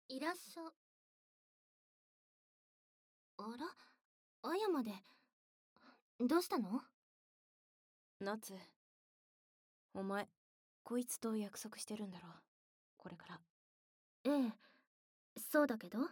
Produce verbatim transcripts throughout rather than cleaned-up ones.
いらっしゃ。あら、あやまで。どうしたの？ 夏、お前こいつと約束してるんだろ。これから。 ええ、そうだけど。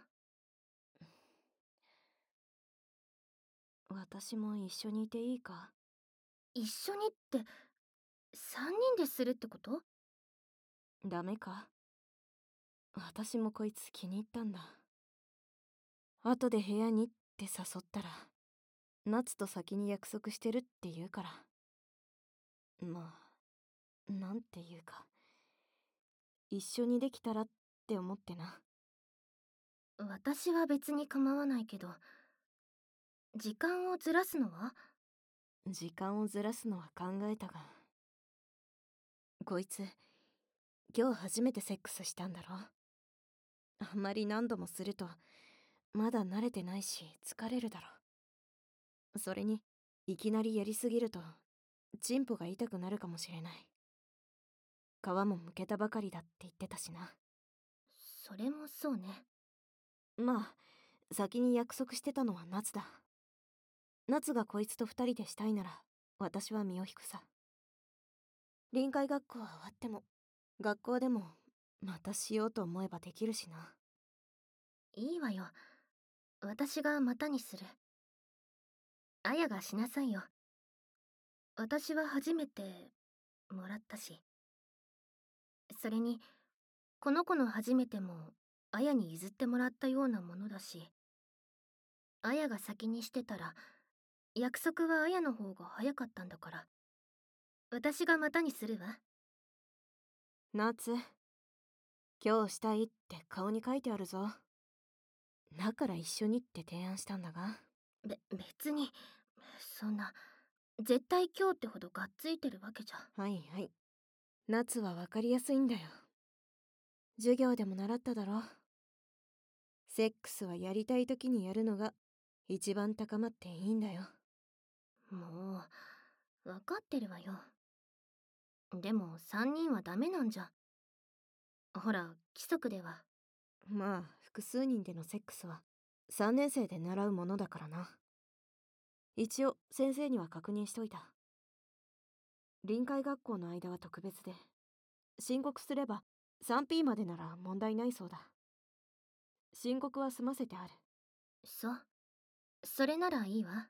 私も一緒にいていいか？ 一緒にって三人でするってこと？ ダメか？私もこいつ気に入ったんだ。後で部屋にって誘ったら、夏と先に約束してるって言うから。まあ、なんていうか、一緒にできたらって思ってな。 私は別に構わないけど、時間をずらすのは？ 時間をずらすのは考えたが、こいつ今日初めてセックスしたんだろ。あんまり何度もするとまだ慣れてないし疲れるだろ。それにいきなりやりすぎるとチンポが痛くなるかもしれない。皮もむけたばかりだって言ってたしな。 それもそうね。 まあ先に約束してたのは夏だ。夏がこいつと二人でしたいなら私は身を引くさ。臨海学校は終わっても学校でもまたしようと思えばできるしな。 いいわよ。私がまたにする。あやがしなさいよ。私は初めてもらったし。それに、この子の初めてもあやに譲ってもらったようなものだし、あやが先にしてたら約束はあやの方が早かったんだから、私がまたにするわ。 夏、今日したいって顔に書いてあるぞ。だから一緒にって提案したんだが。 べ別に、そんな絶対今日ってほどがっついてるわけじゃ。 はいはい、夏は分かりやすいんだよ。授業でも習っただろ。セックスはやりたい時にやるのが一番高まっていいんだよ。 もう分かってるわよ。でもさんにんはダメなんじゃ。ほら、規則では。 まあ複数人でのセックスはさんねん生で習うものだからな。一応先生には確認しといた。臨海学校の間は特別で、申告すれば スリーピー までなら問題ないそうだ。申告は済ませてある。 そう、それならいいわ。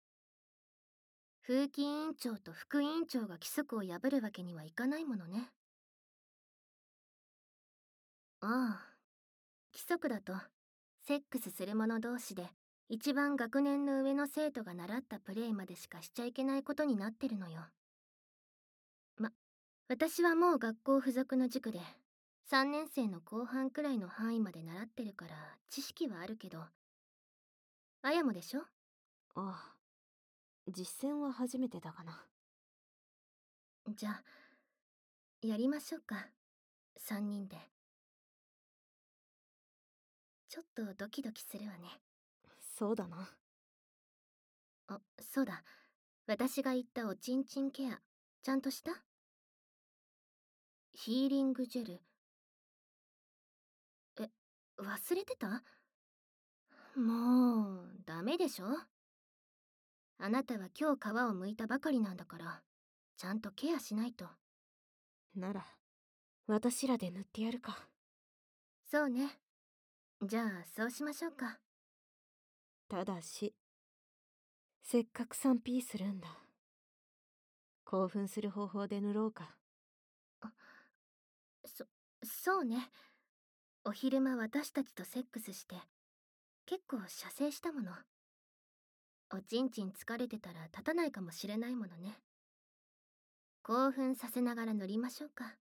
風紀委員長と副委員長が規則を破るわけにはいかないものね。ああ、規則だとセックスする者同士で一番学年の上の生徒が習ったプレイまでしかしちゃいけないことになってるのよ。ま、私はもう学校付属の塾でさんねん生の後半くらいの範囲まで習ってるから知識はあるけど、あやもでしょ？ ああ、実践は初めてだがな。 じゃあやりましょうか、さんにんで。ちょっとドキドキするわね。 そうだな。 あ、そうだ、私が言ったおちんちんケアちゃんとした？ヒーリングジェル。え、忘れてた？もうダメでしょ。あなたは今日皮を剥いたばかりなんだから、ちゃんとケアしないと。 なら私らで塗ってやるか。 そうね。じゃあそうしましょうか。 ただしせっかく スリーピー するんだ。興奮する方法で塗ろうか。 そそうね。お昼間私たちとセックスして結構射精したもの。おちんちん疲れてたら立たないかもしれないものね。興奮させながら塗りましょうか。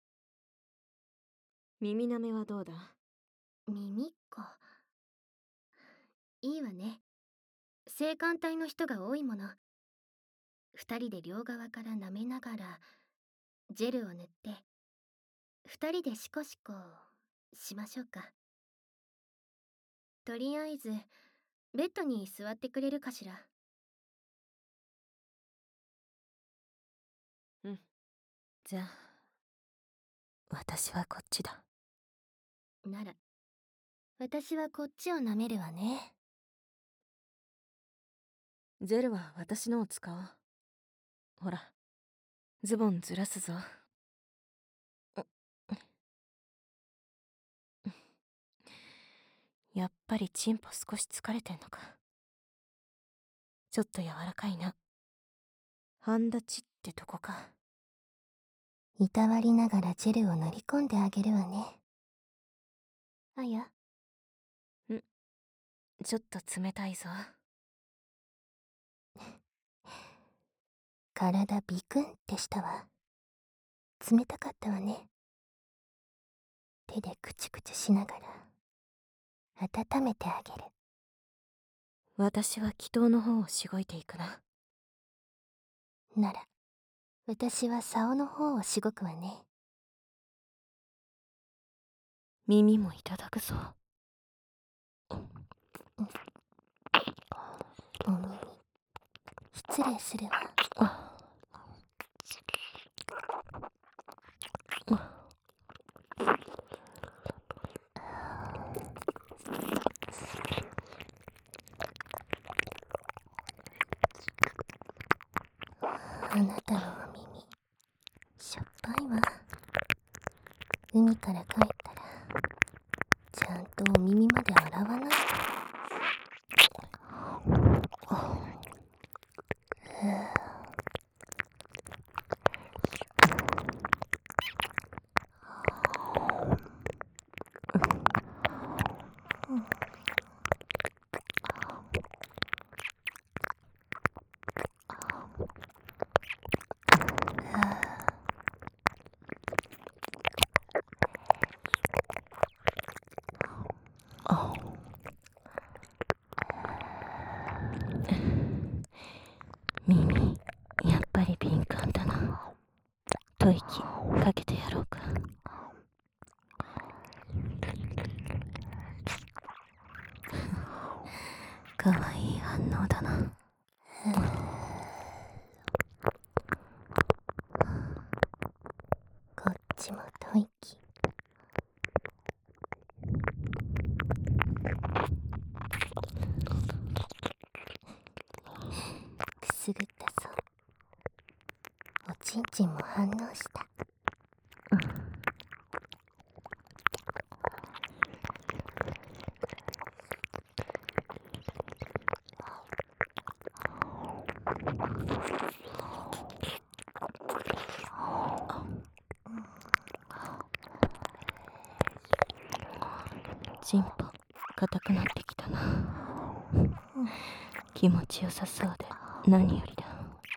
耳なめはどうだ？ 耳か。いいわね。性感帯の人が多いもの。二人で両側から舐めながらジェルを塗って二人でシコシコしましょうか。とりあえずベッドに座ってくれるかしら。 うん、じゃあ私はこっちだ。 なら私はこっちを舐めるわね。 ゼルは私のを使おう。ほら、ズボンずらすぞ。やっぱりチンポ少し疲れてんのか。ちょっと柔らかいな。半立ちってとこか。 いたわりながらジェルを塗り込んであげるわね。あや。 ん、ちょっと冷たいぞ。 体ビクンってしたわ。冷たかったわね。手でクチクチしながら温めてあげる。 私は祈祷の方をしごいていくな。 なら私は竿の方をしごくわね。 耳もいただくぞ。 お耳失礼するわ。あなたのお耳しょっぱいわ。海から帰ったらちゃんとお耳まで洗わないと。 耳、やっぱり敏感だな。吐息かけてやろうか。かわいい反応だな。 こっちも吐息。くすぐったそう。おちんちんも反応した。 チンポ硬くなってきたな。気持ちよさそうで何よりだ。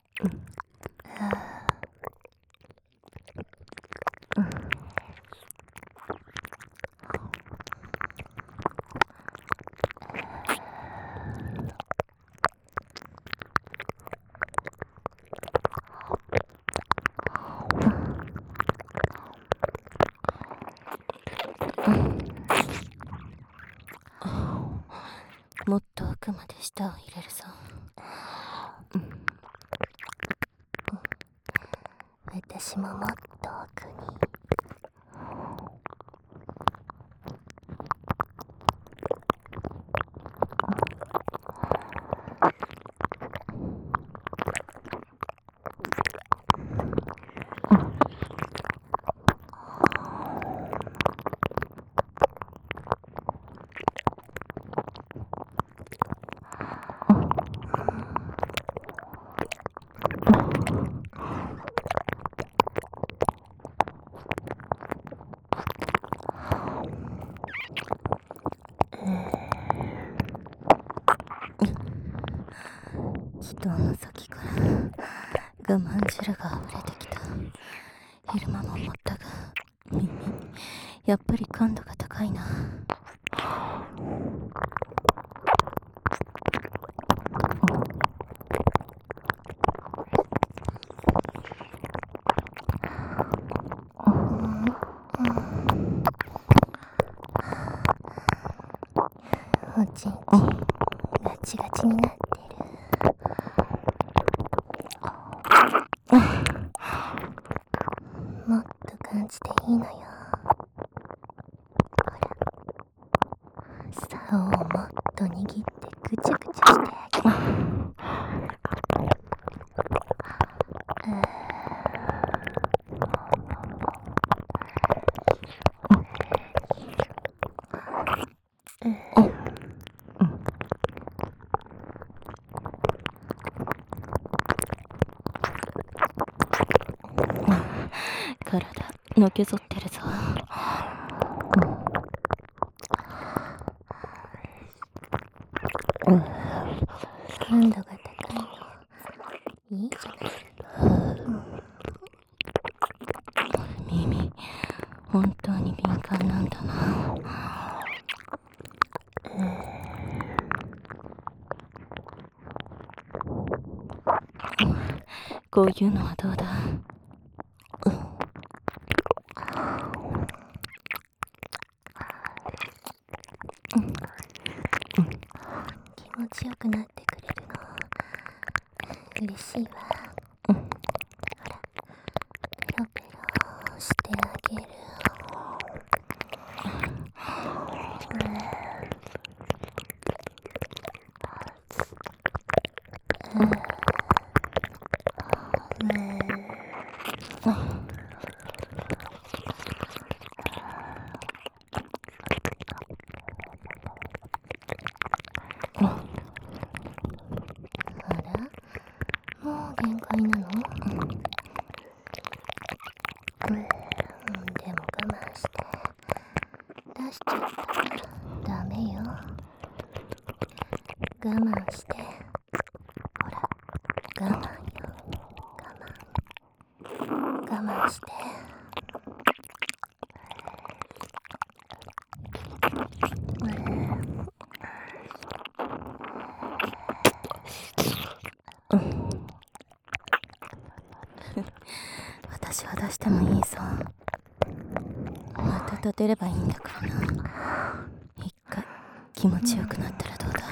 もっと奥まで舌を入れるぞ。 私ももっと奥に。 祈祷の先から我慢汁が溢れてきた。昼間も思ったが、耳やっぱり感度が高いな。 おちんちんガチガチになってる。もっと感じていいのよ。ほら、 体のけぞってるぞ。 感度が高いのいいじゃない。 耳本当に敏感なんだな。こういうのはどうだ？ 気持ちよくなってくれるの嬉しいわ。ほらペロペロしてあげる。あら、もう限界なの？うん、でも我慢して出しちゃったらダメよ。我慢して。ほら我慢よ。我慢我慢して。 私は出してもいいぞ。また立てればいいんだからな。一回気持ちよくなったらどうだ？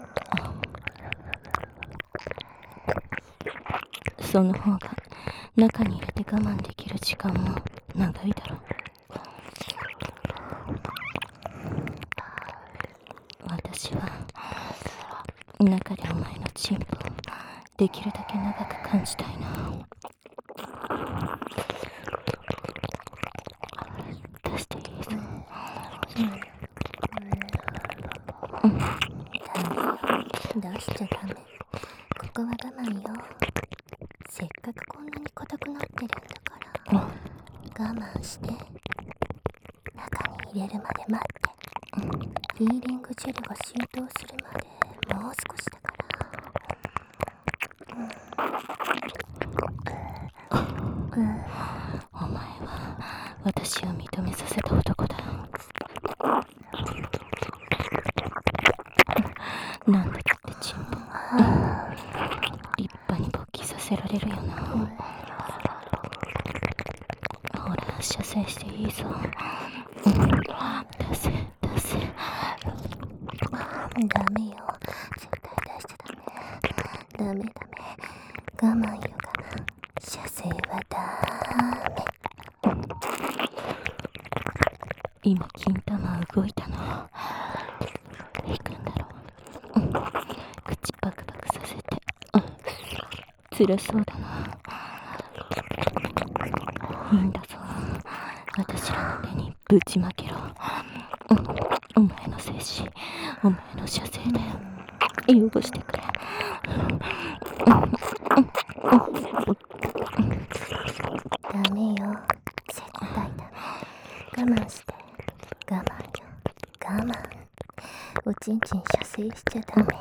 その方が中に入れて我慢できる時間も長いだろう。私は中でお前のチンポをできるだけ長く感じたいな。出していいぞ。 ダメよ、出しちゃダメ。ここは我慢よ。せっかくこんなに硬くなってるんだから我慢して。中に入れるまで待って。ピーリングジェルが浸透するまでもう少しだから、うんうん、 お前は私を認めさせた男だ。なんだってチンポ立派に勃起させられるよな。ほら射精していいぞ。出せ出せ。 ダメよ、絶対出しちゃダメ。ダメダメ、我慢よ我慢。射精はダメ。 今金玉動いたの。引くんだろう、うん、口パクパクさせて、うん、辛そうだな。いいんだぞ、私らの手にぶちまけろ、うん、お前の精子お前の射精で汚してくれ。 ダメよ、絶対ダメ。我慢して。我慢よ我慢。おちんちん射精しちゃダメ。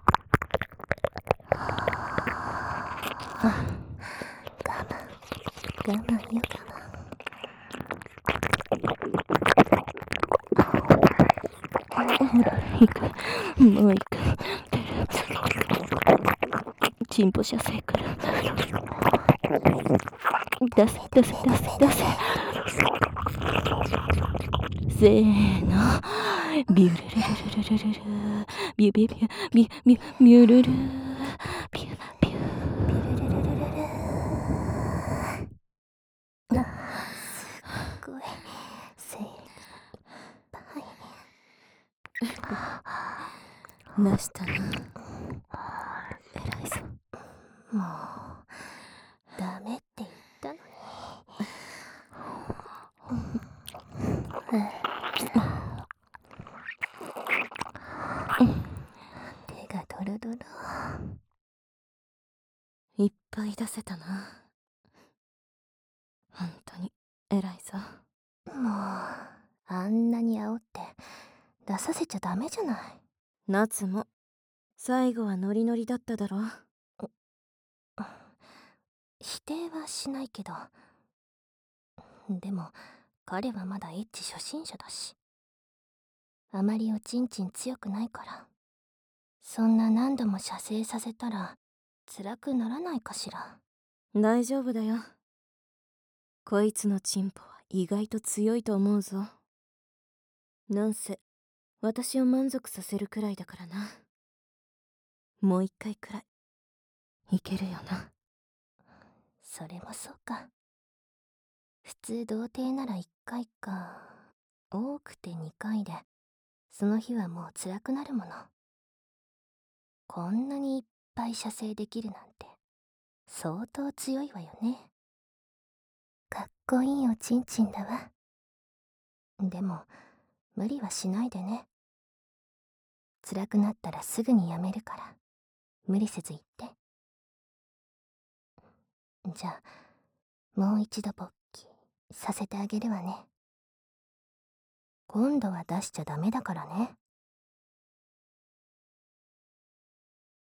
我慢我慢よ我慢。 ほら行く、もう行く。チンポ射精くる。出せ出せ出せ出せ。せーの、ビュルルルルルルルル、ビュビュビュビュビュビュルル、ビュビュ。 すごい精いっぱい。 なしたな、偉いぞ。 もうダメって言ったのに。手がドロドロ。 いっぱい出せたな。本当にに煽って出させちゃダメじゃない。 夏も最後はノリノリだっただろ。 否定はしないけど、でも彼はまだエッチ初心者だし、あまりおちんちん強くないから、そんな何度も射精させたら辛くならないかしら。 大丈夫だよ。こいつのチンポは意外と強いと思うぞ。なんせ私を満足させるくらいだからな。もう一回くらいいけるよな。 それもそうか。普通童貞ならいっかいか、多くてにかいでその日はもう辛くなるもの。こんなにいっぱい射精できるなんて相当強いわよね。かっこいいおちんちんだわ。でも無理はしないでね。辛くなったらすぐにやめるから無理せず言って。じゃあもう一度勃起させてあげるわね。今度は出しちゃダメだからね。